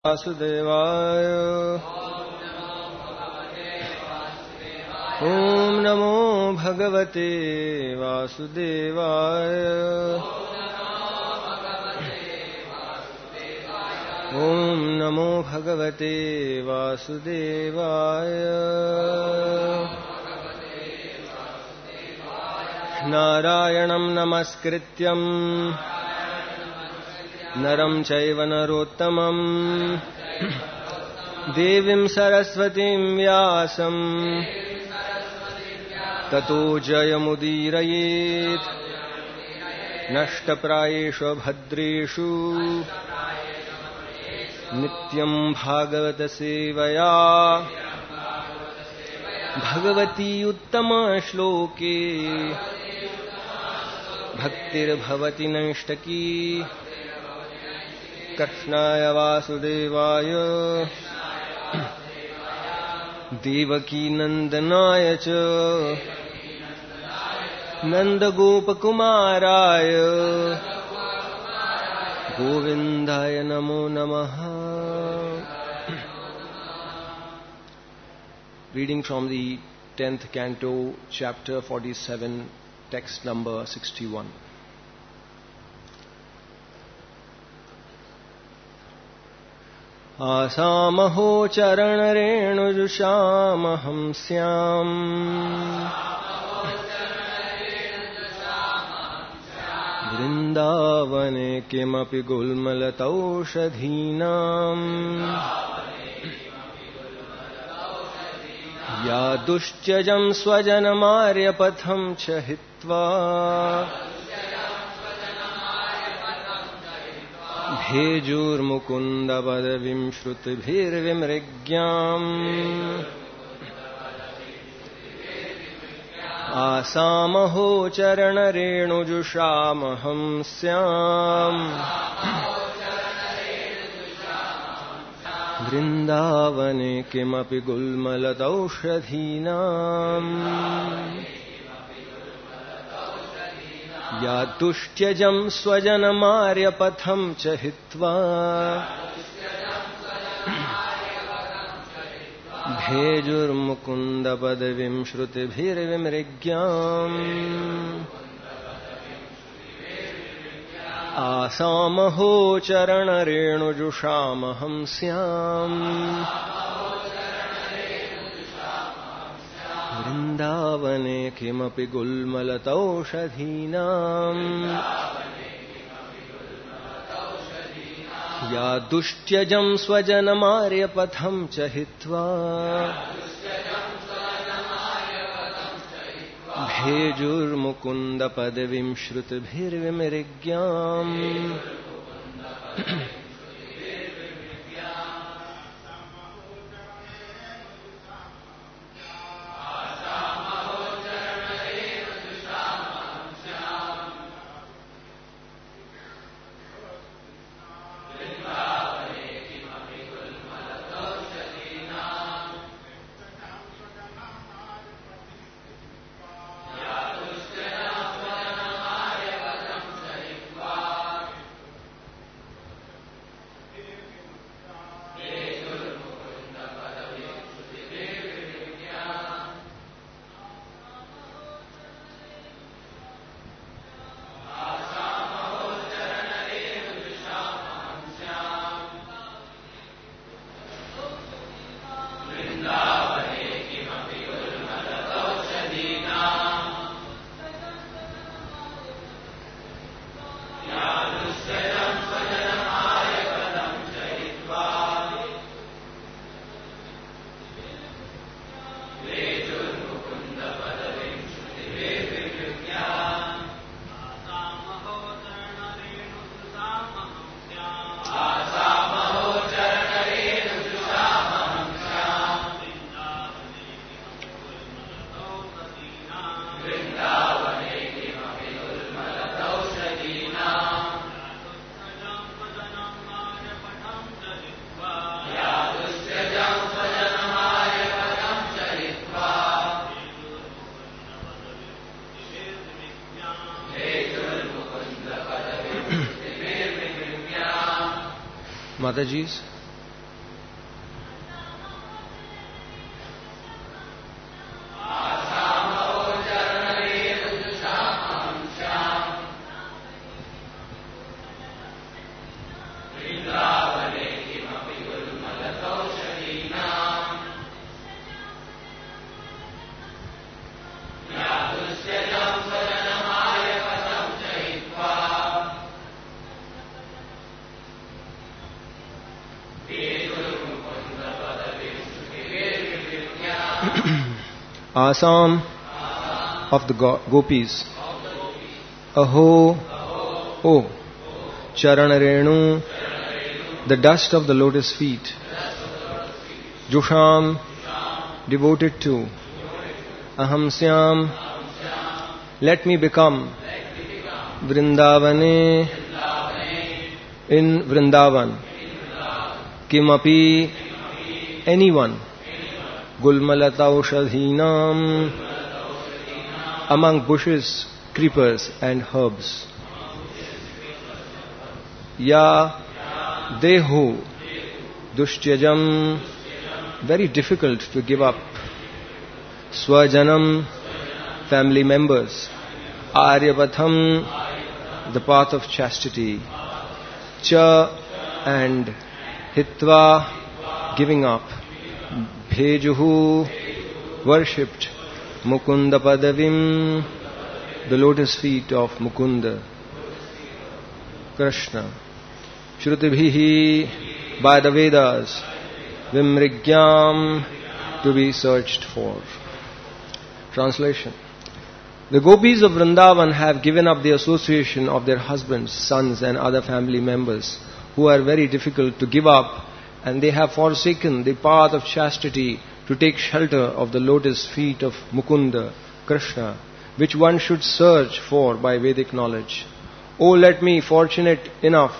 वासुदेवाय। ओम नमो भगवते वासुदेवाय। ओम नमो भगवते वासुदेवाय। नारायणं नमस्कृत्यं नरं चैव नरोत्तमं देवीं सरस्वतीं व्यासं ततो जयमुदीरयेत्। नष्टप्रायेषु भद्रेषु नित्यं भागवत सेवया भगवती उत्तमश्लोके भक्तिर्भवति नैष्टकी। कृष्णाय वासुदेवाय देवकी नंदनाय च नंदगोपकुमाराय गोविंदाय नमो नमः। Reading from the 10th canto, chapter 47, text number 61. आसामहो चरणरेणुजुषामहं स्याम् वृन्दावने किमपि गुल्मलतौषधीनाम् या दुश्चजं स्वजनमार्यपथं च हित्वा भेजुर्मुकुन्दपदवीं श्रुतिभिर्विमृग्याम् आसामहो चरणरेणुजुषामहं स्याम् वृन्दावने किमपि गुल्मलतौषधीनाम् या दुष्ट्यजं स्वजनमार्यपथं च हित्वा भेजुर्मुकुन्दपदवीं श्रुतिभिर्विमृग्याम् आसामहो चरणरेणुजुषामहं स्याम् वृन्दावने किमपि गुल्मलतौषधीनाम् या दुष्ट्यजं स्वजनमार्यपथं च हित्वा भेजुर्मुकुन्दपदवीं श्रुतिभिर्विमृग्याम् Mataji's. Asam of the gopis. Aho, oh, Charanarenu, the dust of the lotus feet. Jusham, devoted to. Ahamsyam, let me become. Vrindavane, in Vrindavan. Kimapi, anyone. Gulmalata ushadhinam, among bushes, creepers and herbs. Ya dehu, dushtyajam, very difficult to give up. Swajanam, family members. Aryavatham, the path of chastity. Cha, and hitva, giving up. Bhejuhu, worshipped. Mukunda padavim, the lotus feet of Mukunda. Krishna. Shrutibhihi, by the Vedas. Vimrigyam, to be searched for. Translation. The gopis of Vrindavan have given up the association of their husbands, sons and other family members who are very difficult to give up, and they have forsaken the path of chastity to take shelter of the lotus feet of Mukunda, Krishna, which one should search for by Vedic knowledge. Oh, let me be fortunate enough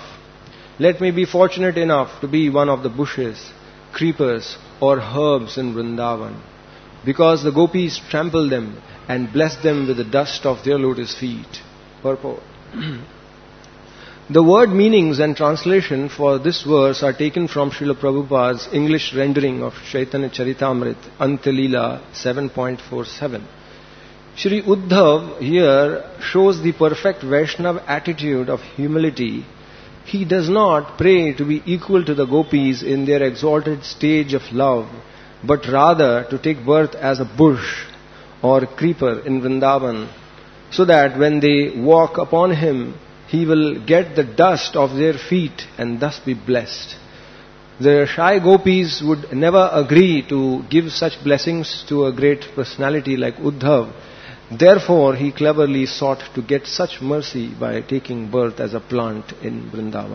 to be one of the bushes, creepers or herbs in Vrindavan, because the gopis trample them and bless them with the dust of their lotus feet. Purport. The word meanings and translation for this verse are taken from Srila Prabhupada's English rendering of Chaitanya Charitamrita, Antilila 7.47. Shri Uddhav here shows the perfect Vaishnava attitude of humility. He does not pray to be equal to the gopis in their exalted stage of love, but rather to take birth as a bush or creeper in Vrindavan, so that when they walk upon him, he will get the dust of their feet and thus be blessed. The shy gopis would never agree to give such blessings to a great personality like Uddhav. Therefore, he cleverly sought to get such mercy by taking birth as a plant in Vrindavan.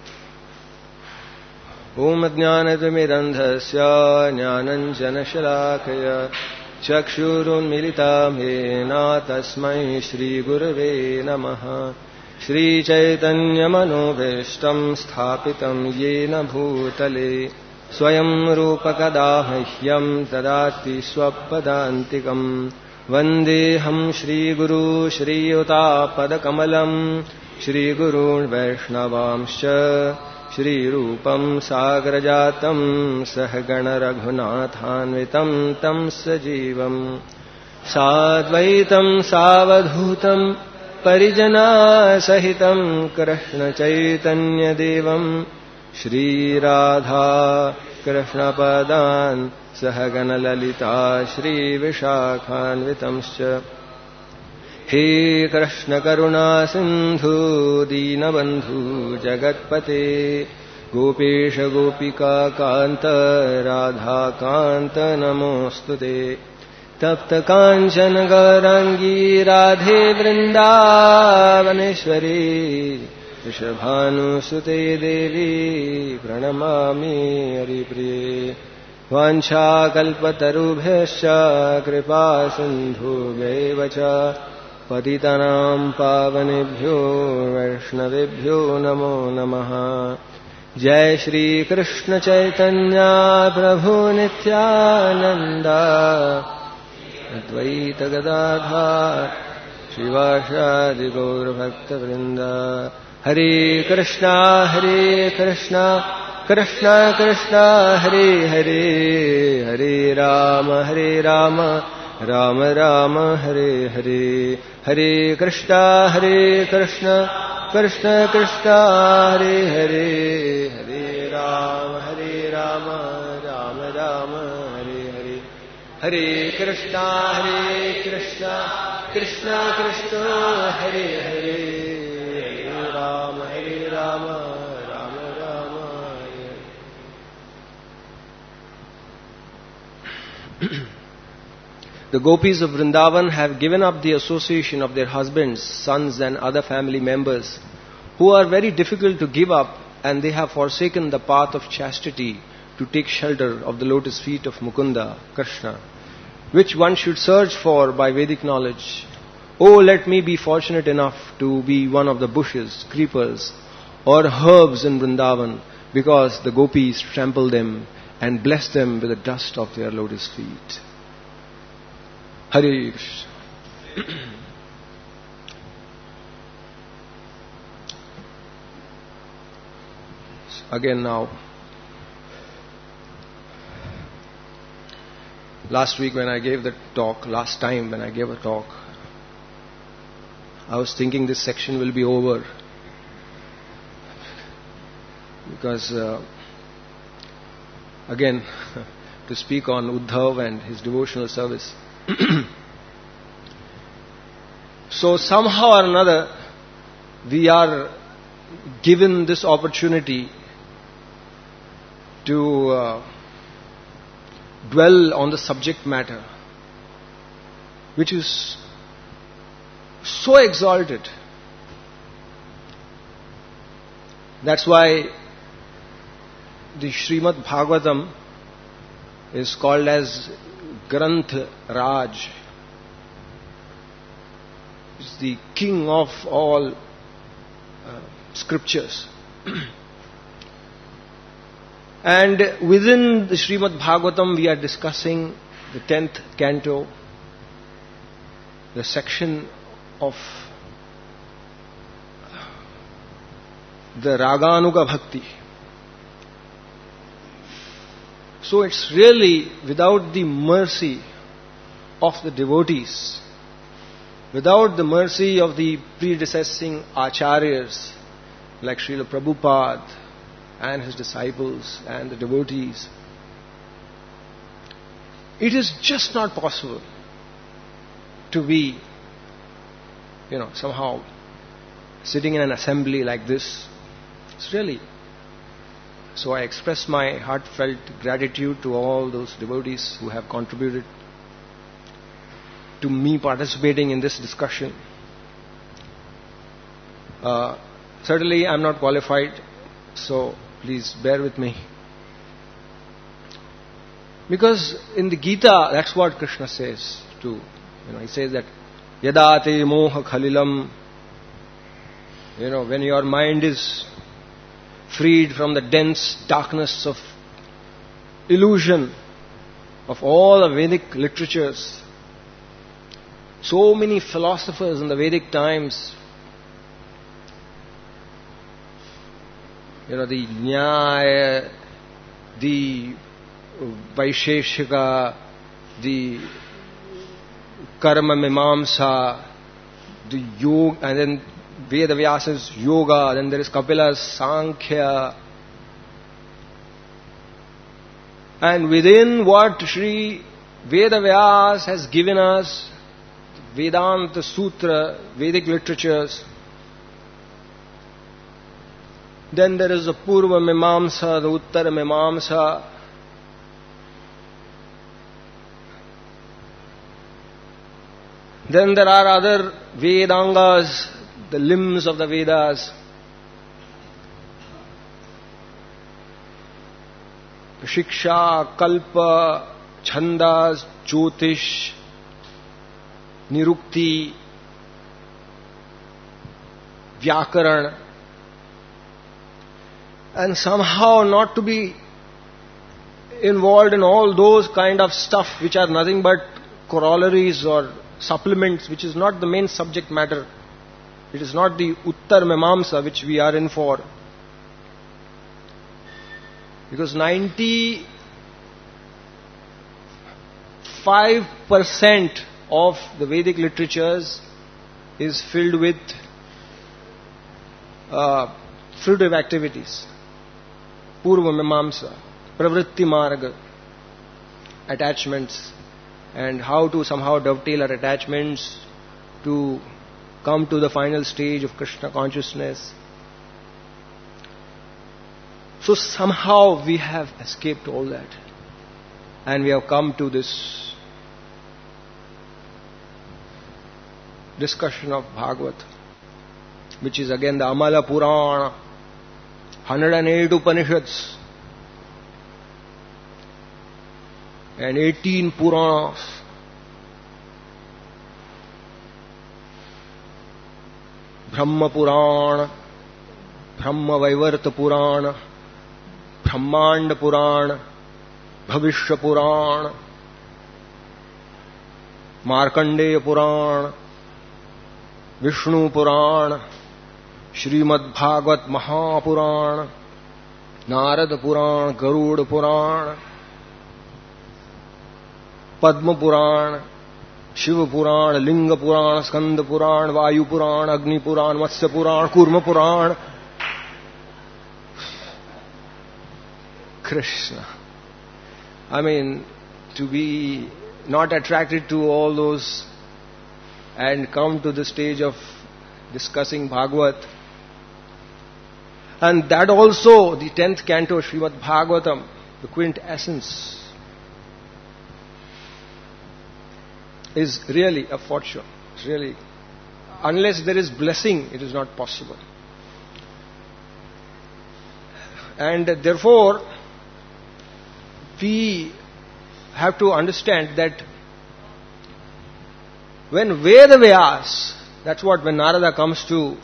Om Ajnanatmidandhasya Jnananjanashalakaya Chakshurunmilitam Yena Tasmai Shri Gurave Namaha Shri Chaitanya Manobhishtam Sthapitam Yena Bhutale Swayam Rupakadahyam Tadati Swapadantikam Vandeham Shri Guru Shri Yuta Padakamalam Shri Gurun Vaishnavamscha Shri Rupam Sagrajatam Sahagana Raghunathanvitam Tam Sajivam Sadvaitam Savadhutam Parijana Sahitam Krishna Chaitanya Devam Shri Radha Krishna Padan Sahagana Lalita Shri Vishakhanvitamscha He Krishna Karuna Sindhu Dinabandhu Jagatpate Gopesha Gopika Kanta Radha Kanta Namostute Tapta Kanchana Gaurangi Radhe Vrindavaneshwari Vrishabhanu Sute Devi Pranamami Haripriye Vancha Kalpatarubhyascha Kripa Sindhu Vevacha Patitanam Pavanebhyo Vaishnavebhyo Namo Namaha Jai Shri Krishna Chaitanya Prabhu Nityananda Advaita Gadadhar Shivashadi Gaur Bhakta Vrinda Hare Krishna Krishna Krishna Hare Hare Hare Rama Rama Rama Hare Hare Hare Krishna Krishna Krishna Hare Hare Hare Rama Rama Rama Hare Hare Hare Krishna Krishna Krishna Hare Hare Hare Rama Rama Rama Hare The gopis of Vrindavan have given up the association of their husbands, sons and other family members who are very difficult to give up, and they have forsaken the path of chastity to take shelter of the lotus feet of Mukunda, Krishna, which one should search for by Vedic knowledge. Oh, let me be fortunate enough to be one of the bushes, creepers, or herbs in Vrindavan, because the gopis trample them and bless them with the dust of their lotus feet. Hare Krishna. Again now, last time when I gave a talk, I was thinking this section will be over, because again, to speak on Uddhav and his devotional service. So somehow or another, we are given this opportunity to dwell on the subject matter, which is so exalted. That's why the Srimad Bhagavatam is called as Granth Raj. It's the king of all scriptures. And within the Srimad Bhagavatam, we are discussing the 10th canto, the section of the Raganuga Bhakti. So it's really without the mercy of the devotees, without the mercy of the predecessing acharyas like Srila Prabhupada and his disciples and the devotees, it is just not possible to be, somehow sitting in an assembly like this. It's really. So I express my heartfelt gratitude to all those devotees who have contributed to me participating in this discussion. Certainly I am not qualified, so please bear with me. Because in the Gita, that's what Krishna says too. He says that Yadate moha khalilam, when your mind is freed from the dense darkness of illusion of all the Vedic literatures. So many philosophers in the Vedic times, the Nyaya, the Vaisheshika, the Karma Mimamsa, the Yoga, and then Veda Vyasa's Yoga, then there is Kapila's Sankhya. And within what Sri Veda Vyas has given us, Vedanta Sutra, Vedic literatures, then there is the Purva Mimamsa, the Uttara Mimamsa. Then there are other Vedangas, the limbs of the Vedas. Shiksha, Kalpa, Chandas, Jyotish, Nirukti, Vyakaran. And somehow not to be involved in all those kind of stuff which are nothing but corollaries or supplements, which is not the main subject matter. It is not the Uttar Mimamsa which we are in for. Because 95% of the Vedic literatures is filled with fruitive activities. Purva Mimamsa, Pravritti Marga, attachments, and how to somehow dovetail our attachments to come to the final stage of Krishna consciousness. So somehow we have escaped all that, and we have come to this discussion of Bhagavad, which is again the Amala Purana, 108 Upanishads, and 18 Puranas. Brahma Purana, Brahma Vaivarta Purana, Brahmanda Purana, Bhavishya Purana, Markandeya Purana, Vishnu Purana, Srimad Bhagavat Mahapurana, Narada Purana, Garuda Purana, Padma Purana, Shiva Purana, Linga Purana, Skanda Purana, Vayu Purana, Agni Purana, Matsya Purana, Kurma Purana. Krishna. I mean, to be not attracted to all those and come to the stage of discussing Bhagavad. And that also, the 10th canto, Srimad Bhagavatam, the quintessence, is really a fortune. It's really, unless there is blessing, it is not possible. And therefore, we have to understand that when Veda Vyas, that's what, when Narada comes to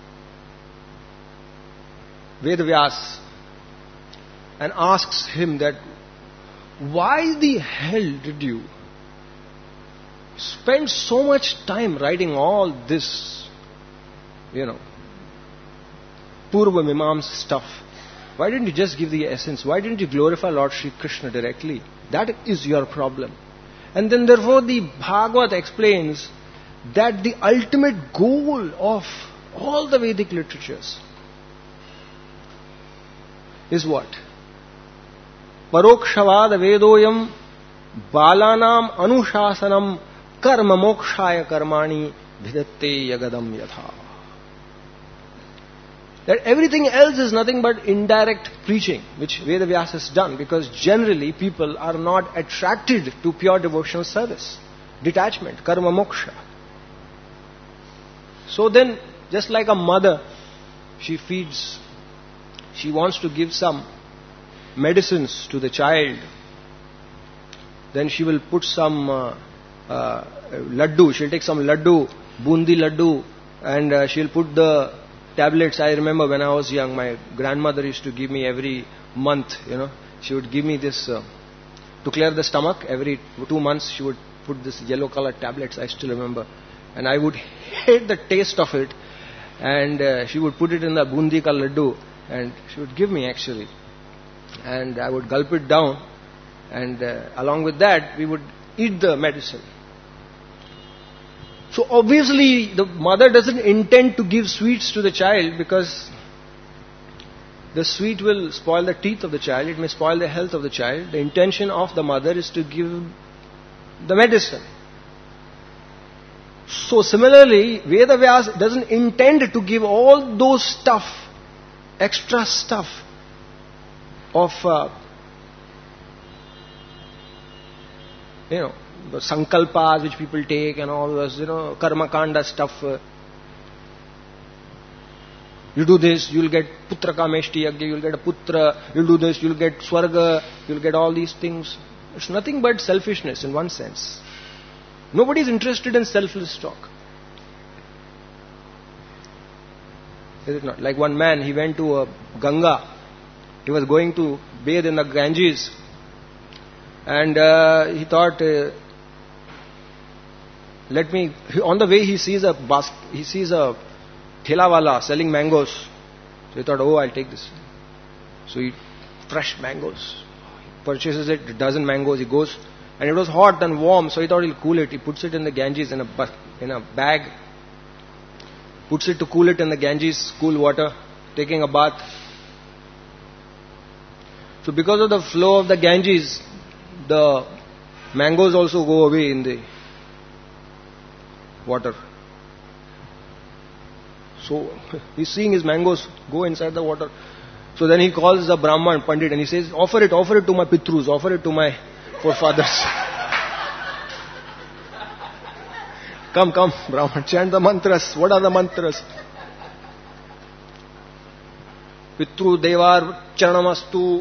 Veda Vyas and asks him that, why the hell did you spend so much time writing all this, Purva Mimamsa stuff? Why didn't you just give the essence? Why didn't you glorify Lord Sri Krishna directly? That is your problem. And then therefore the Bhagavad explains that the ultimate goal of all the Vedic literatures is what? Parokshavad Vedoyam Balanam Anushasanam Karma Mokshaya Karmani Vidatte Yagadam Yatha. That everything else is nothing but indirect preaching, which Veda Vyasa has done, because generally people are not attracted to pure devotional service. Detachment, karma moksha. So then, just like a mother, she feeds, she wants to give some medicines to the child. Then she will put some laddu, she'll take some laddu, bundi laddu, and she'll put the tablets. I remember when I was young, my grandmother used to give me every month, she would give me this, to clear the stomach, every 2 months she would put this yellow colored tablets, I still remember. And I would hate the taste of it. And she would put it in the bundi ka laddu, and she would give me actually. And I would gulp it down, and along with that, we would eat the medicine. So obviously, the mother doesn't intend to give sweets to the child, because the sweet will spoil the teeth of the child, it may spoil the health of the child. The intention of the mother is to give the medicine. So similarly, Veda Vyasa doesn't intend to give all those stuff, extra stuff of, the sankalpas which people take and all those, karma kanda stuff. You do this, you'll get putra kameshti yagya, you'll get a putra, you'll do this, you'll get swarga, you'll get all these things. It's nothing but selfishness in one sense. Nobody is interested in selfless talk. Is it not? Like one man, he went to a Ganga. He was going to bathe in the Ganges. And he thought, on the way he sees a thelawala selling mangoes. So he thought, I'll take this. So he fresh mangoes. He purchases it, a dozen mangoes, he goes. And it was hot and warm, so he thought he'll cool it. He puts it in the Ganges in a bag. Puts it to cool it in the Ganges, cool water, taking a bath. So because of the flow of the Ganges, the mangoes also go away in the water. So he's seeing his mangoes go inside the water. So then he calls the Brahman Pandit and he says, offer it to my Pitrus, offer it to my forefathers. Come, Brahman, chant the mantras. What are the mantras? Pitru Devar Charanamastu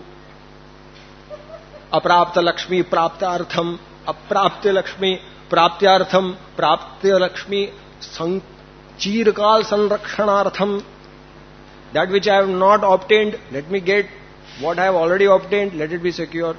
Aprapta Lakshmi Praptartham Aprapta Lakshmi Praptyartham Praptya Lakshmi Chirkal Sanrakshanartham. That which I have not obtained, let me get. What I have already obtained, let it be secure.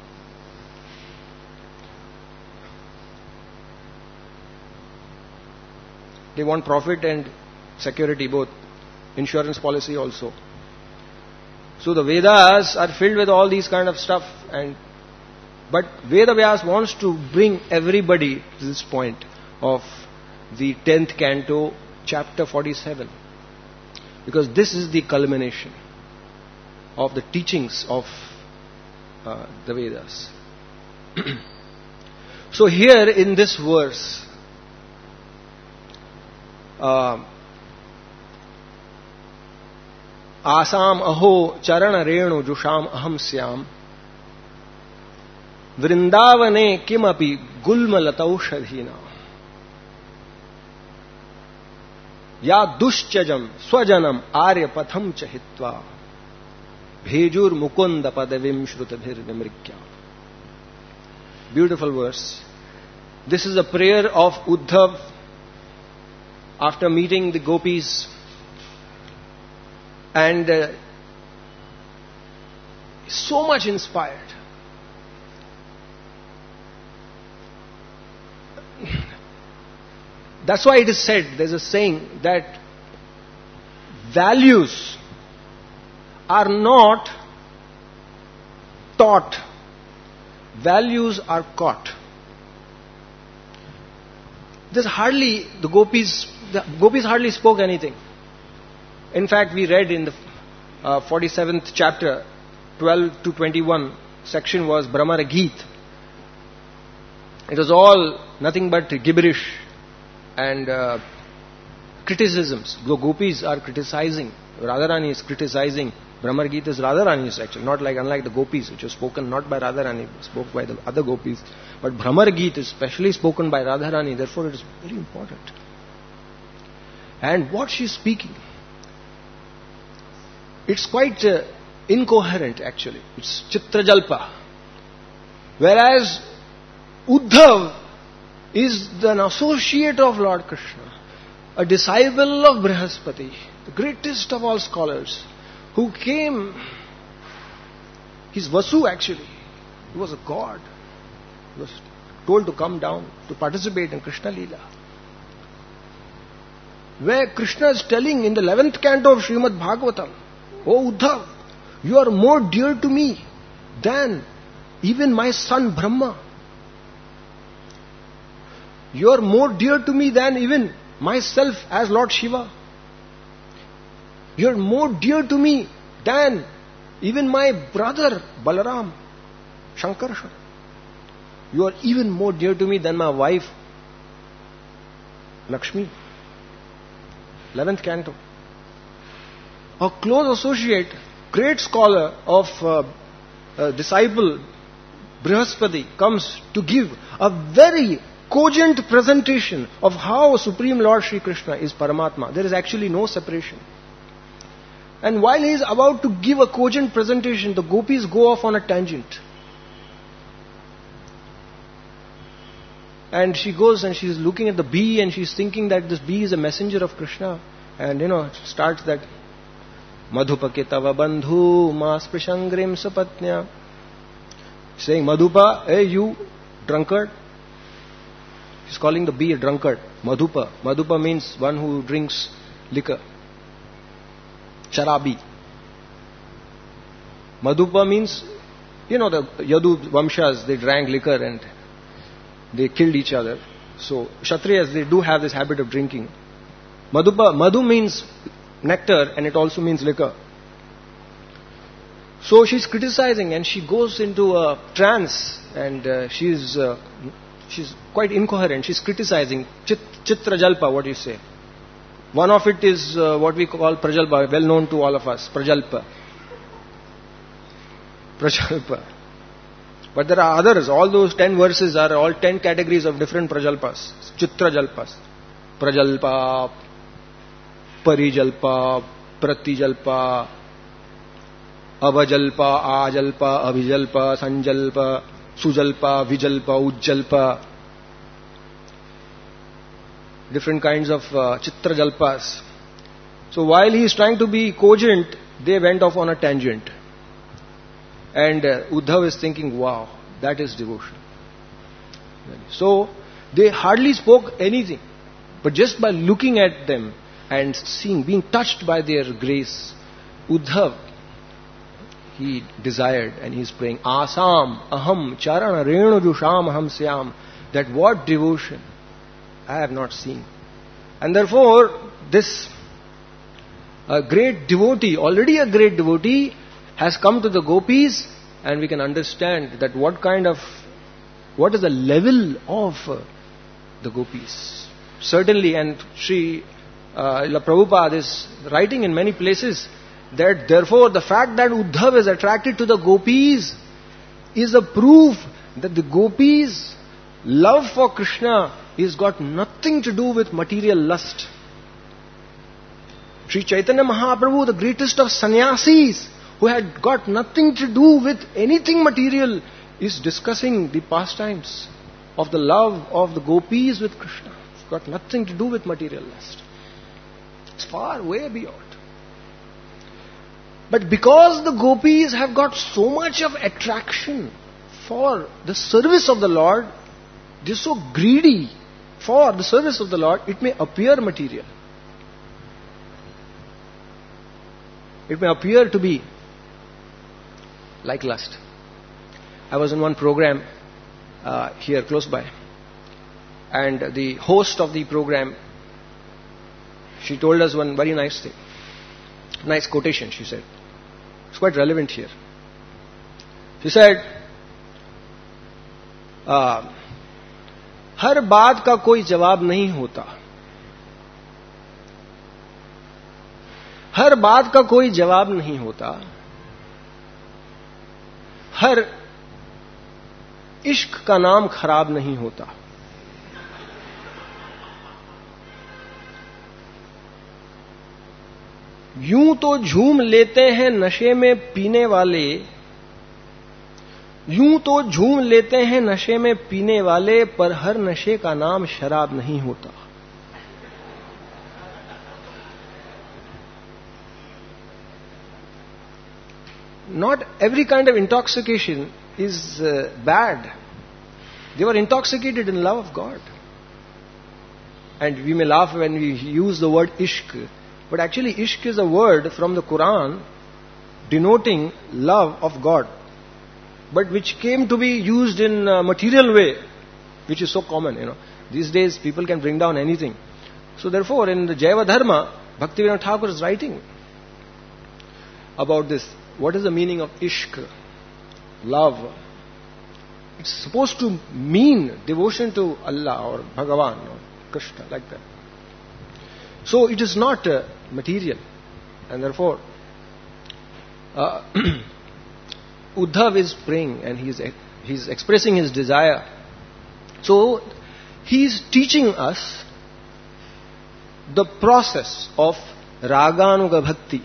They want profit and security both. Insurance policy also. So the Vedas are filled with all these kind of stuff, but Veda Vyas wants to bring everybody to this point of the 10th canto, chapter 47. Because this is the culmination of the teachings of the Vedas. So here in this verse, Asam aho charana renu jusham aham syam vrindavane kimapi gulmalatau shadhina ya dushchajam swajanam arya patham chahitva bhejur mukunda padavim shrutabhir vimrikya. Beautiful verse. This is a prayer of Uddhav after meeting the gopis, and so much inspired. That's why it is said, there's a saying that values are not taught, values are caught. There's hardly, the gopis hardly spoke anything. In fact, we read in the 47th chapter, 12 to 21 section was Brahmara Geet. It was all nothing but gibberish and criticisms. The gopis are criticizing, Radharani is criticizing. Brahmar Geet is Radharani's actually, unlike the gopis, which was spoken not by Radharani, spoke by the other gopis. But Brahmar Geet is specially spoken by Radharani, therefore it is very important. And what she is speaking, it's quite incoherent actually. It's Chitrajalpa. Whereas Uddhav is an associate of Lord Krishna, a disciple of Brihaspati, the greatest of all scholars, who came, he's Vasu actually, he was a god, he was told to come down to participate in Krishna Leela. Where Krishna is telling in the 11th canto of Srimad Bhagavatam, "O Uddhav, you are more dear to me than even my son Brahma. You are more dear to me than even myself as Lord Shiva. You are more dear to me than even my brother Balaram, Shankarshan. You are even more dear to me than my wife Lakshmi." 11th canto. A close associate, great scholar of disciple Brihaspati comes to give a very cogent presentation of how Supreme Lord Sri Krishna is Paramatma. There is actually no separation. And while he is about to give a cogent presentation, the gopis go off on a tangent. And she goes and she is looking at the bee and she is thinking that this bee is a messenger of Krishna. And starts that Madhupa tava bandhu mas prishangrim sapatnya. Saying, Madhupa, hey you drunkard. She's calling the bee a drunkard. Madhupa. Madhupa means one who drinks liquor. Sharabi. Madhupa means, the Yadu Vamshas, they drank liquor and they killed each other. So, Kshatriyas, they do have this habit of drinking. Madhu means nectar and it also means liquor. So she's criticizing and she goes into a trance and she's quite incoherent. She's criticizing Chitrajalpa, what you say. One of it is what we call Prajalpa, well known to all of us, Prajalpa. But there are others. All those 10 verses are all 10 categories of different prajalpas. Chitra jalpas. Prajalpa, Parijalpa, Pratijalpa, Avajalpa, Ajalpa, Abhijalpa, Sanjalpa, Sujalpa, Vijalpa, Ujjalpa. Different kinds of Chitra jalpas. So while he is trying to be cogent, they went off on a tangent. And Uddhav is thinking, wow, that is devotion. So they hardly spoke anything. But just by looking at them and seeing, being touched by their grace, Uddhav, he desired and he is praying, Asam, Aham, Charana, Renu Jusham, Aham Syam. That what devotion I have not seen. And therefore, this great devotee, already a great devotee, has come to the gopis, and we can understand that what is the level of the gopis. Certainly, and Sri Prabhupada is writing in many places that therefore the fact that Uddhav is attracted to the gopis is a proof that the gopis' love for Krishna is got nothing to do with material lust. Sri Chaitanya Mahaprabhu, the greatest of sannyasis, who had got nothing to do with anything material, is discussing the pastimes of the love of the gopis with Krishna. It's got nothing to do with material lust. It's far way beyond. But because the gopis have got so much of attraction for the service of the Lord, they're so greedy for the service of the Lord, it may appear material. It may appear to be like lust. I was in one program here close by, and the host of the program, she told us one very nice thing. Nice quotation, she said. It's quite relevant here. She said, हर बात का कोई जवाब नहीं होता. हर बात का कोई जवाब नहीं होता. हर इश्क का नाम खराब नहीं होता. यूं तो झूम लेते हैं नशे में पीने वाले, यूं तो झूम लेते हैं नशे में पीने वाले, पर हर नशे का नाम शराब नहीं होता. Not every kind of intoxication is bad. They were intoxicated in love of God. And we may laugh when we use the word ishq, but actually ishq is a word from the Quran denoting love of God, but which came to be used in a material way, which is so common, These days people can bring down anything. So therefore in the Jaiva Dharma, Bhaktivinoda Thakur is writing about this. What is the meaning of ishq? Love. It's supposed to mean devotion to Allah or Bhagavan or Krishna, like that. So it is not material. And therefore, Uddhav is praying and he's expressing his desire. So he's teaching us the process of Raganuga Bhakti.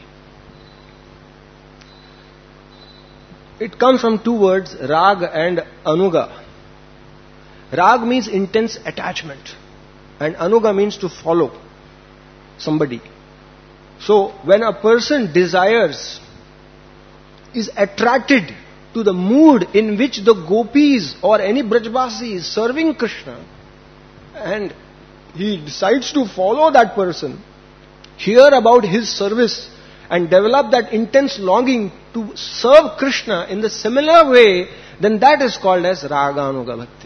It comes from two words, Rag and Anuga. Rag means intense attachment, and Anuga means to follow somebody. So when a person desires, is attracted to the mood in which the gopis or any Brajvasi is serving Krishna, and he decides to follow that person, hear about his service, and develop that intense longing to serve Krishna in the similar way, then that is called as Raganuga Bhakti.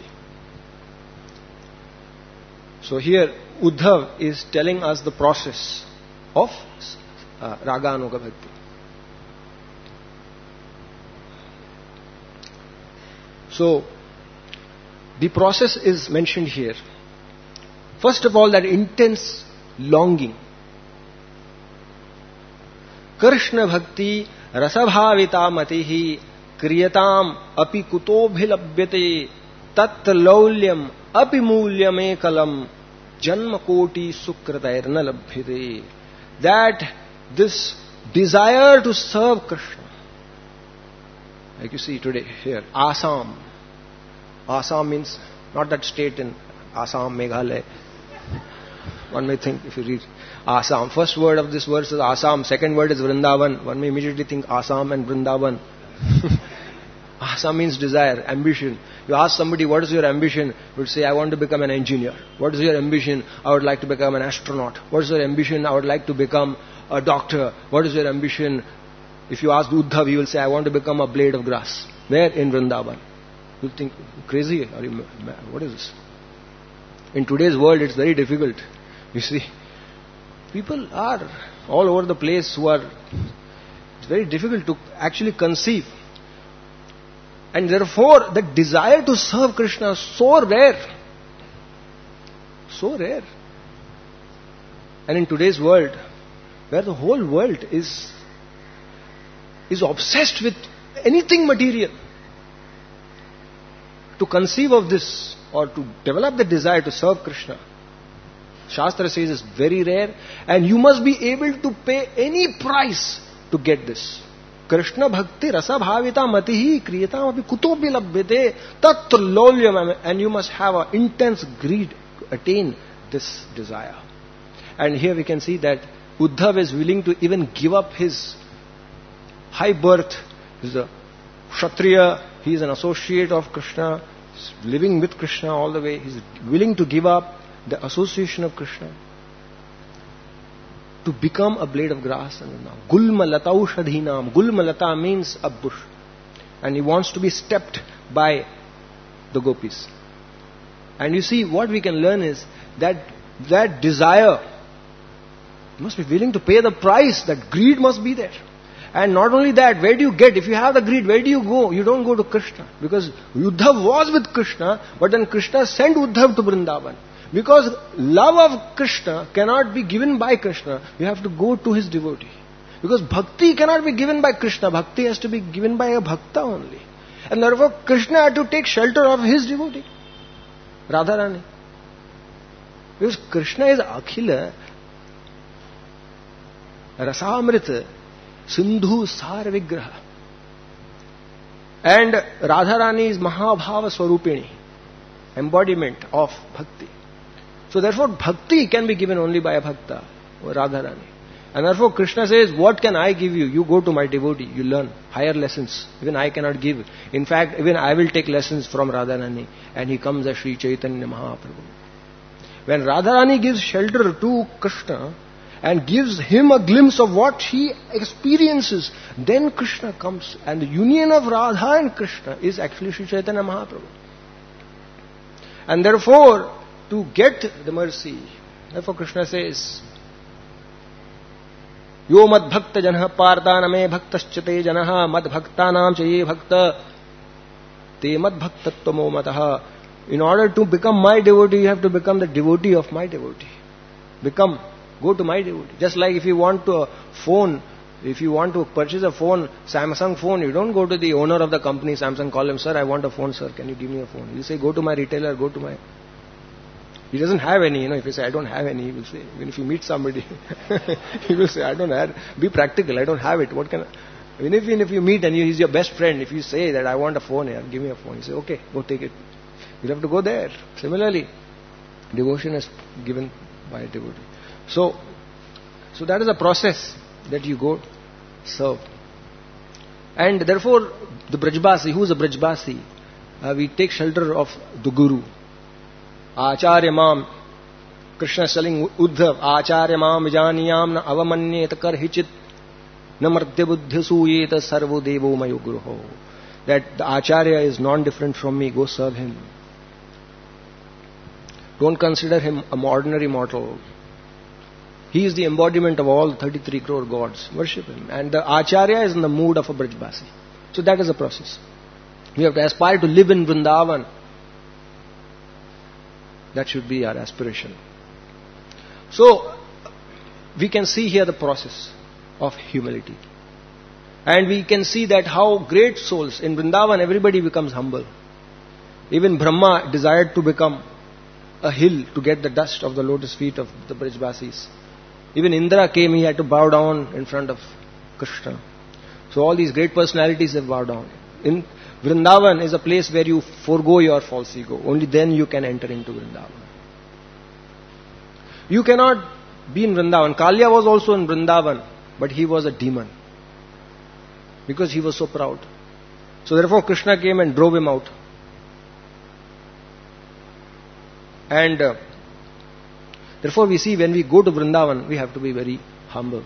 So here Uddhav is telling us the process of Raganuga Bhakti. So the process is mentioned here. First of all, that intense longing. Krishna Bhakti Rasabhavita Matihi Kriyatam api kuto bhilabhyate tat laulyam api mulyame kalam janma koti sukratairna labhyate. That this desire to serve Krishna, like you see today here, Assam. Assam means not that state in Assam, Meghalaya. One may think if you read Assam, first word of this verse is Assam, second word is Vrindavan. One may immediately think Assam and Vrindavan. Assam means desire, ambition. You ask somebody, what is your ambition? He would say, I want to become an engineer. What is your ambition? I would like to become an astronaut. What is your ambition? I would like to become a doctor. What is your ambition? If you ask Uddhav, he will say, I want to become a blade of grass. Where? In Vrindavan. You think, crazy? Are you mad? What is this? In today's world, it's very difficult. You see, people are all over the place it's very difficult to actually conceive. And therefore, the desire to serve Krishna is so rare. So rare. And in today's world, where the whole world is obsessed with anything material, to conceive of this or to develop the desire to serve Krishna, Shastra says is very rare, and you must be able to pay any price to get this. Krishna bhakti rasa bhavita matihi kriyatam api kuto bilabhyate tatra lolyam, and you must have an intense greed to attain this desire. And here we can see that Uddhav is willing to even give up his high birth. He is a Kshatriya, he is an associate of Krishna, he's living with Krishna all the way. He is willing to give up the association of Krishna to become a blade of grass. Gulma lata ushadhinam. Gulma lata means a bush. And he wants to be stepped by the gopis. And you see, what we can learn is that desire, you must be willing to pay the price. That greed must be there. And not only that, where do you get? If you have the greed, where do you go? You don't go to Krishna. Because Uddhav was with Krishna, but then Krishna sent Uddhav to Vrindavan. Because love of Krishna cannot be given by Krishna. You have to go to his devotee. Because bhakti cannot be given by Krishna. Bhakti has to be given by a bhakta only. And therefore Krishna had to take shelter of his devotee, Radharani. Because Krishna is Akhila, Rasamrita, Sindhu Sar Vigraha. And Radharani is Mahabhava Swarupini, embodiment of bhakti. So therefore bhakti can be given only by a bhakta or Radharani. And therefore Krishna says, what can I give you? You go to my devotee, you learn higher lessons. Even I cannot give. In fact, even I will take lessons from Radharani. And he comes as Sri Chaitanya Mahaprabhu. When Radharani gives shelter to Krishna and gives him a glimpse of what he experiences, then Krishna comes. And the union of Radha and Krishna is actually Sri Chaitanya Mahaprabhu. And therefore, to get the mercy, therefore Krishna says, Yo mad bhakta janha partana me bhaktaschate janaha mad bhaktanam chaye bhakta te mad bhaktattvamo mataha. In order to become my devotee, you have to become the devotee of my devotee. Go to my devotee. Just like if you want to purchase a phone, Samsung phone, you don't go to the owner of the company, Samsung, call him, sir, I want a phone, sir, can you give me a phone? You say, go to my retailer, he doesn't have any, if you say, I don't have any, he will say, even if you meet somebody, he will say, I don't have, be practical, I don't have it, what can I, even if you meet and he's your best friend, if you say that I want a phone here, give me a phone, you say, okay, go take it. You have to go there. Similarly, devotion is given by a devotee. So that is a process that you go serve. And therefore, the Brajbasi, who is a Brajbasi? We take shelter of the Guru. Acharya Mam, Krishna is telling Uddhav, Acharya Mam vijaniyam na avamanyeta karhichit na mardya buddhi suyeta sarvo devo mayo guruho. That the Acharya is non-different from me, go serve him. Don't consider him an ordinary mortal. He is the embodiment of all 33 crore gods. Worship him. And the Acharya is in the mood of a Brajbasi. So that is the process. We have to aspire to live in Vrindavan. That should be our aspiration. So, we can see here the process of humility. And we can see that how great souls, in Vrindavan everybody becomes humble. Even Brahma desired to become a hill to get the dust of the lotus feet of the Brajvasis. Even Indra came, he had to bow down in front of Krishna. So all these great personalities have bowed down. In Vrindavan is a place where you forego your false ego. Only then you can enter into Vrindavan. You cannot be in Vrindavan. Kalya was also in Vrindavan, but he was a demon. Because he was so proud. So therefore Krishna came and drove him out. And therefore we see when we go to Vrindavan, we have to be very humble.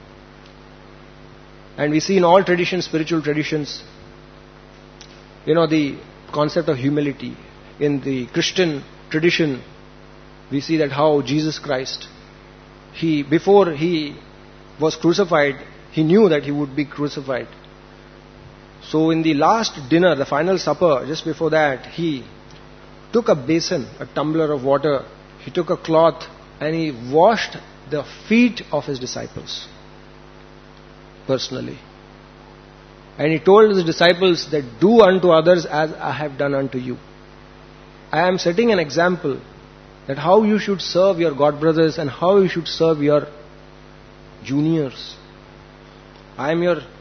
And we see in all traditions, spiritual traditions, the concept of humility. In the Christian tradition, we see that how Jesus Christ, before he was crucified, he knew that he would be crucified. So in the last dinner, the final supper, just before that, he took a basin, a tumbler of water, he took a cloth and he washed the feet of his disciples personally. And he told his disciples that do unto others as I have done unto you. I am setting an example that how you should serve your God brothers and how you should serve your juniors. I am your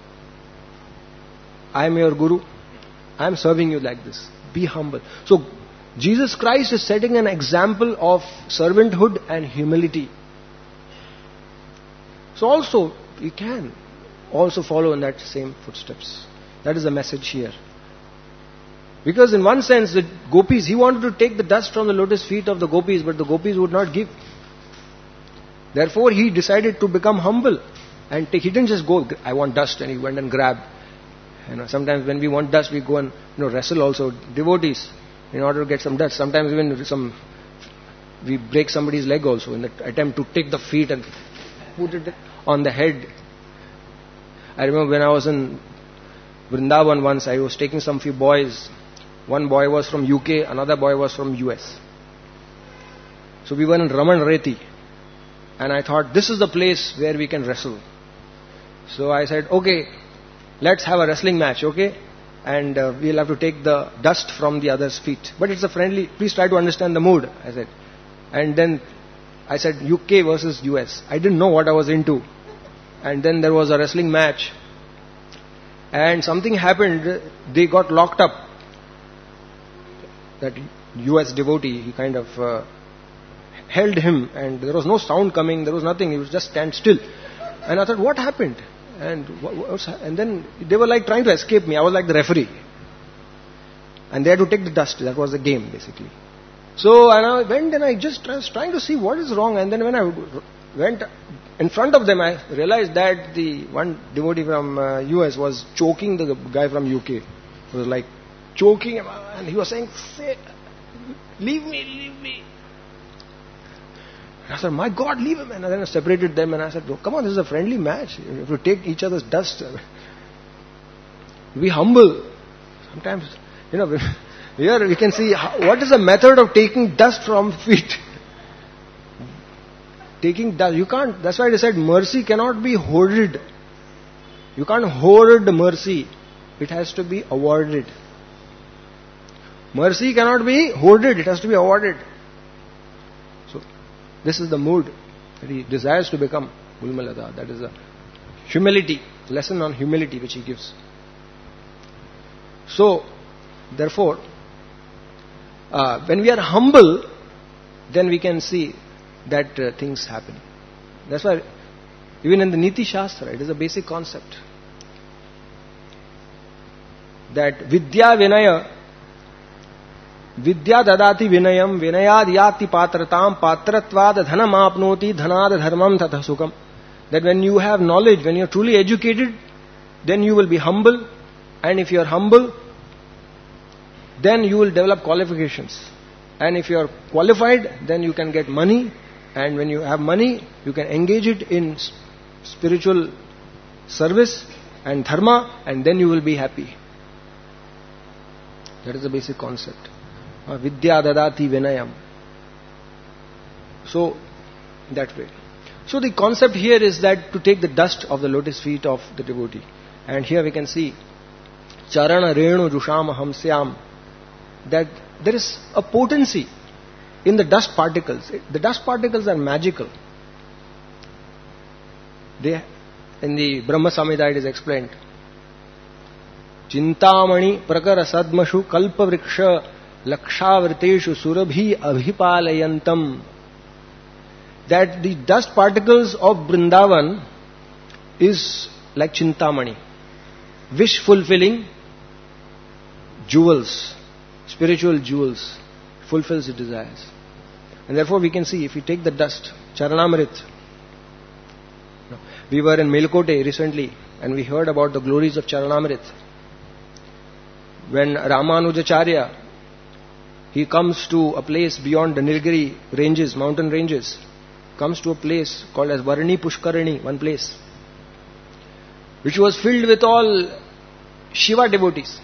Guru. I am serving you like this. Be humble. So Jesus Christ is setting an example of servanthood and humility. So also we can also follow in that same footsteps. That is the message here. Because in one sense the gopis, he wanted to take the dust from the lotus feet of the gopis, but the gopis would not give. Therefore he decided to become humble. And he didn't just go, I want dust, and he went and grabbed. Sometimes when we want dust, we go and wrestle also devotees in order to get some dust. Sometimes even we break somebody's leg also in the attempt to take the feet and put it on the head. I remember when I was in Vrindavan once, I was taking some few boys. One boy was from UK, another boy was from US. So we were in Raman Reti. And I thought, this is the place where we can wrestle. So I said, okay, let's have a wrestling match, okay? And we'll have to take the dust from the other's feet. But it's a friendly, please try to understand the mood, I said. And then I said, UK versus US. I didn't know what I was into. And then there was a wrestling match. And something happened, they got locked up. That US devotee, he kind of held him, and there was no sound coming, there was nothing, he was just stand still. And I thought, what happened? And then they were like trying to escape me. I was like the referee. And they had to take the dust. That was the game, basically. So and I went and I just was trying to see what is wrong. And then when I went in front of them, I realized that the one devotee from US was choking the guy from UK. He was like choking him, and he was saying, leave me. And I said, my God, leave him. And then I separated them and I said, oh, come on, this is a friendly match. If you take each other's dust, be humble. Sometimes, here we can see what is the method of taking dust from feet. Taking dust, you can't, that's why I said mercy cannot be hoarded. You can't hoard mercy. It has to be awarded. Mercy cannot be hoarded, it has to be awarded. So, this is the mood that he desires to become Ulmalada. That is the humility, lesson on humility which he gives. So, therefore, when we are humble, then we can see that things happen. That's why, even in the Niti Shastra, it is a basic concept. That Vidya Vinaya, Vidya dadati vinayam, vinayad yati patratam, patratvad dhanam apnoti, dhanad dharmam tatha sukham. That when you have knowledge, when you are truly educated, then you will be humble. And if you are humble, then you will develop qualifications. And if you are qualified, then you can get money. And when you have money, you can engage it in spiritual service and dharma, and then you will be happy. That is the basic concept. Vidya dadati vinayam. So, that way. So the concept here is that to take the dust of the lotus feet of the devotee. And here we can see Charana Renu Jusham Hamsyam, that there is a potency in the dust particles. The dust particles are magical. In the Brahma Samhita it is explained. Chintamani prakara sadmashu kalpa vriksha lakshavriteshu surabhi abhipalayantam. That the dust particles of Vrindavan is like Chintamani, wish fulfilling jewels, spiritual jewels, fulfills the desires. And therefore we can see, if we take the dust, Charanamrit. We were in Melkote recently and we heard about the glories of Charanamrit. When Ramanujacharya, he comes to a place beyond the Nilgiri ranges, mountain ranges, comes to a place called as Varni Pushkarani, one place, which was filled with all Shiva devotees.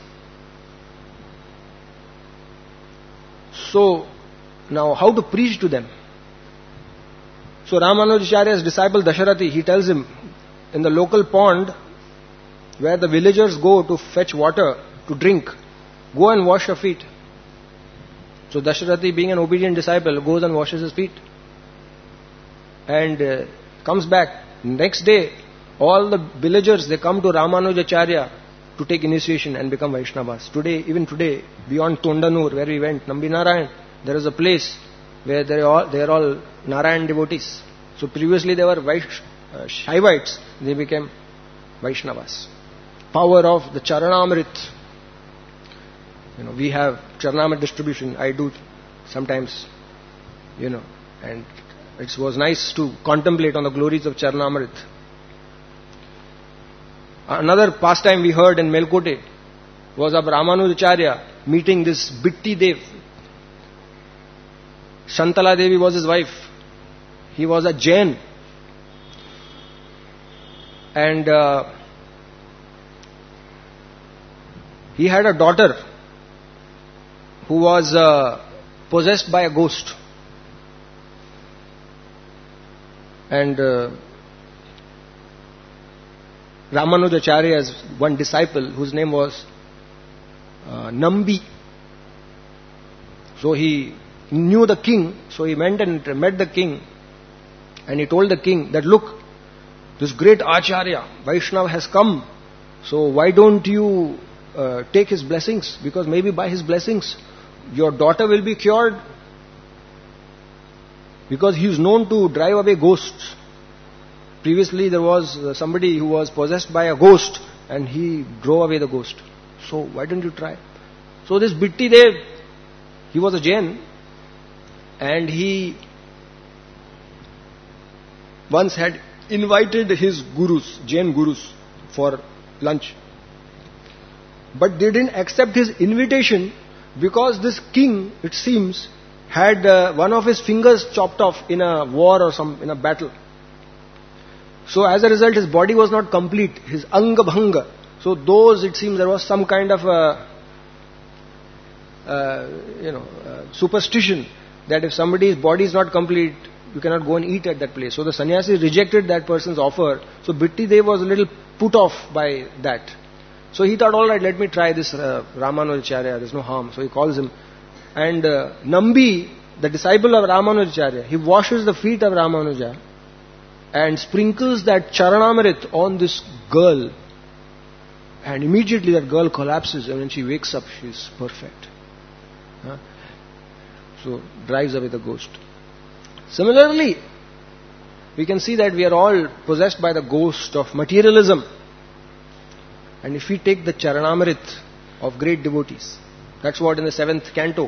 So, now how to preach to them? So Ramanujacharya's disciple Dasharati, he tells him, in the local pond where the villagers go to fetch water to drink, go and wash your feet. So Dasharati, being an obedient disciple, goes and washes his feet. And comes back. Next day, all the villagers, they come to Ramanujacharya to take initiation and become Vaishnavas. Today, even today, beyond Tondanur, where we went, Nambi Narayan, there is a place where they are all Narayan devotees. So previously they were Shaivites, they became Vaishnavas. Power of the Charanamrit. We have Charanamrit distribution. I do sometimes, and it was nice to contemplate on the glories of Charanamrit. Another pastime we heard in Melkote was of Ramanujacharya meeting this Bitti Dev. Shantala Devi was his wife. He was a Jain. And he had a daughter who was possessed by a ghost. And Ramanujacharya's one disciple, whose name was Nambi. So he knew the king, so he went and met the king, and he told the king that, look, this great Acharya, Vaishnava, has come, so why don't you take his blessings? Because maybe by his blessings your daughter will be cured, because he is known to drive away ghosts. Previously there was somebody who was possessed by a ghost and he drove away the ghost. So why don't you try? So this Bitti Dev, he was a Jain, and he once had invited his gurus, Jain gurus, for lunch. But they didn't accept his invitation because this king, it seems, had one of his fingers chopped off in a war or in a battle. So as a result, his body was not complete, his anga bhanga. So those, it seems, there was some kind of superstition that if somebody's body is not complete, you cannot go and eat at that place. So the sannyasi rejected that person's offer. So Bitti Dev was a little put off by that. So he thought, all right, let me try this Ramanujacharya, there's no harm. So he calls him. And Nambi, the disciple of Ramanujacharya, he washes the feet of Ramanuja and sprinkles that Charanamrit on this girl. And immediately that girl collapses, and when she wakes up, she is perfect. So drives away the ghost. Similarly, we can see that we are all possessed by the ghost of materialism. And if we take the Charanamrit of great devotees, that's what in the 7th canto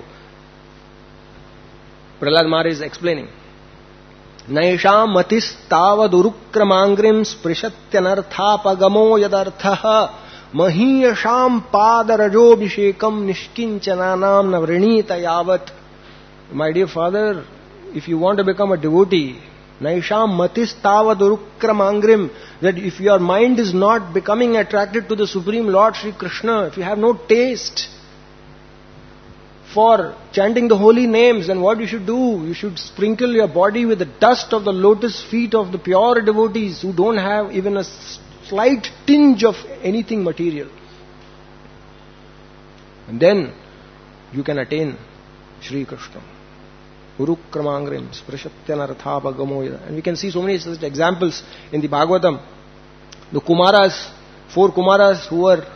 Prahlad Maharaj is explaining. Naisham matis tavadurukramangrim sprishatyanarthapagamo yadarthaha mahiyasham padarajobhishekam nishkinchananam navrinita yavat. My dear father, if you want to become a devotee, Naisham matis tavadurukramangrim, that if your mind is not becoming attracted to the Supreme Lord Sri Krishna, if you have no taste for chanting the holy names, then what you should do? You should sprinkle your body with the dust of the lotus feet of the pure devotees who don't have even a slight tinge of anything material. And then you can attain Shri Krishna. Urukramangrim sprashatyanarthapagamoya. And we can see so many such examples in the Bhagavatam. The Kumaras, 4 Kumaras who were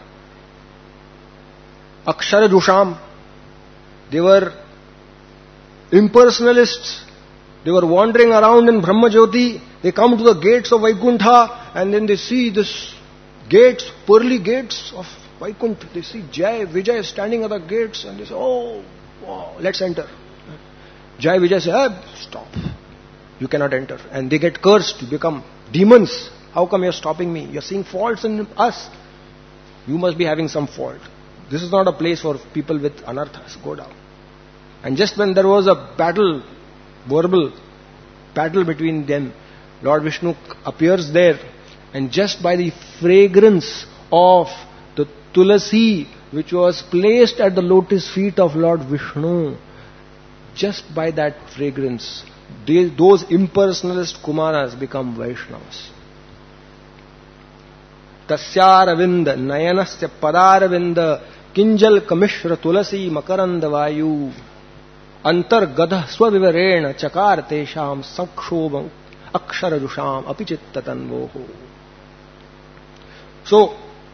Akshara Dusham, they were impersonalists. They were wandering around in Brahmajyoti. They come to the gates of Vaikuntha and then they see this gates, pearly gates of Vaikuntha. They see Jai, Vijay standing at the gates and they say, oh, wow, let's enter. Jai, Vijay say, stop. You cannot enter. And they get cursed to become demons. How come you're stopping me? You're seeing faults in us. You must be having some fault. This is not a place for people with anarthas. Go down. And just when there was a battle, verbal battle between them, Lord Vishnu appears there, and just by the fragrance of the tulasi which was placed at the lotus feet of Lord Vishnu, just by that fragrance, those impersonalist Kumaras become Vaishnavas. Tasyaravinda nayanasya padaravinda kinjal kamishra tulasi makaranda vayu antar gadha swavivarena chakar tesham sankshobam akshara dusham apichitta tanvoho. So,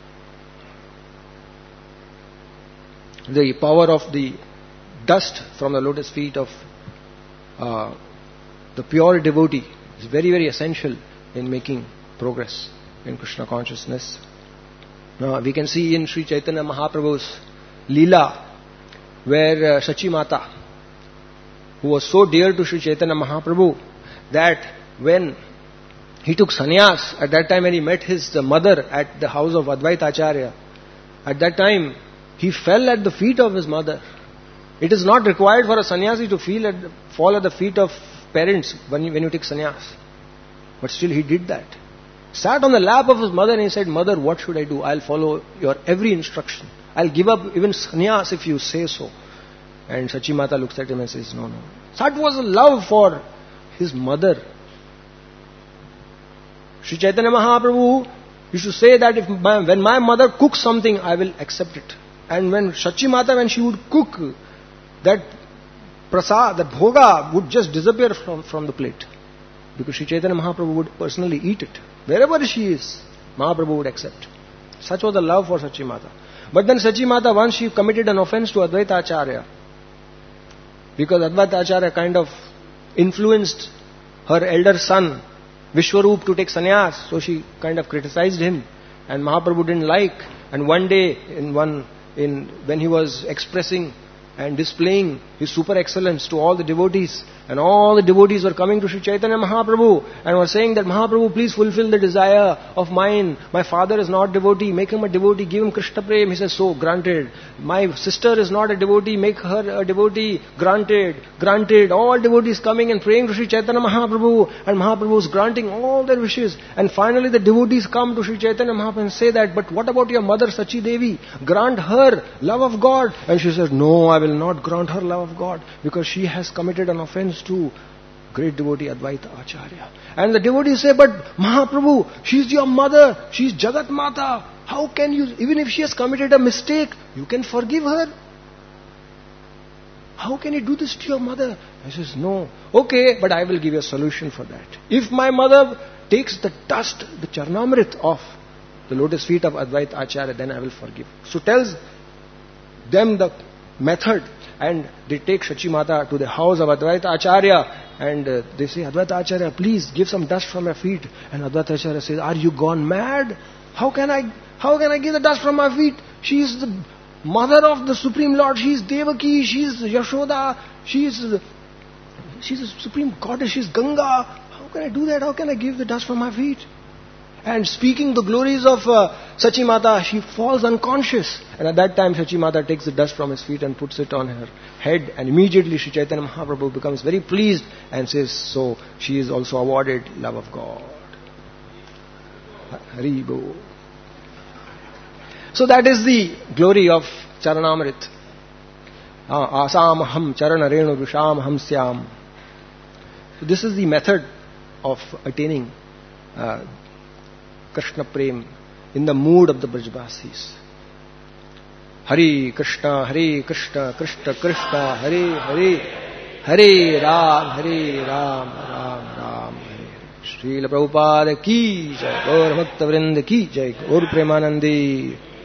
the power of the dust from the lotus feet of the pure devotee is very, very essential in making progress in Krishna consciousness. Now, we can see in Sri Chaitanya Mahaprabhu's Leela, where Sachi Mata, who was so dear to Sri Chaitanya Mahaprabhu, that when he took sannyas, at that time when he met his mother at the house of Advaita Acharya, at that time he fell at the feet of his mother. It is not required for a sannyasi to fall at the feet of parents when you take sannyas. But still he did that. Sat on the lap of his mother and he said, Mother, what should I do? I'll follow your every instruction. I'll give up even sannyas if you say so. And Sachi Mata looks at him and says, no. That was a love for his mother. Sri Chaitanya Mahaprabhu used to say that when my mother cooks something, I will accept it. And when Sachi Mata, when she would cook, that prasad, that bhoga would just disappear from the plate. Because Sri Chaitanya Mahaprabhu would personally eat it. Wherever she is, Mahaprabhu would accept. Such was the love for Sachi Mata. But then Sachi Mata, once she committed an offense to Advaita Acharya, because Advaita Acharya kind of influenced her elder son, Vishwarup, to take sannyas, so she kind of criticized him, and Mahaprabhu didn't like. And one day, when he was expressing and displaying his super excellence to all the devotees, and all the devotees were coming to Sri Chaitanya Mahaprabhu and were saying that, Mahaprabhu, please fulfill the desire of mine. My father is not devotee, make him a devotee, give him Krishna Prem. He says, so, granted. My sister is not a devotee, make her a devotee, granted, granted. All devotees coming and praying to Sri Chaitanya Mahaprabhu, and Mahaprabhu is granting all their wishes. And finally the devotees come to Sri Chaitanya Mahaprabhu and say that, but what about your mother Sachi Devi? Grant her love of God. And she says, no, I will not grant her love of God, because she has committed an offense to great devotee Advaita Acharya. And the devotees say, but Mahaprabhu, she's your mother, she's Jagat Mata. How can you, even if she has committed a mistake, you can forgive her? How can you do this to your mother? He says, no. Okay, but I will give you a solution for that. If my mother takes the dust, the Charnamrit of the lotus feet of Advaita Acharya, then I will forgive. So tells them the method. And they take Sachi Mata to the house of Advaita Acharya, and they say, Advaita Acharya, please give some dust from your feet. And Advaita Acharya says, are you gone mad? How can I give the dust from my feet? She is the mother of the Supreme Lord. She is Devaki, she is Yashoda, she is the Supreme Goddess, she is Ganga. How can I do that? How can I give the dust from my feet? And speaking the glories of Sachi Mata, she falls unconscious. And at that time, Sachi Mata takes the dust from his feet and puts it on her head. And immediately Sri Chaitanya Mahaprabhu becomes very pleased and says, so she is also awarded love of God. Hari Bo. So that is the glory of Charanamrit. Asamaham charana renu rusham hamsyam. So this is the method of attaining Krishna Prem, in the mood of the Brajbasis. Hare Krishna, Krishna Krishna, Hare Hare, Hare Ram, Ram Ram, Hare. Srila Prabhupada ki jai, Gaur Bhakta Vrinda ki jai, Gaur Premanandi.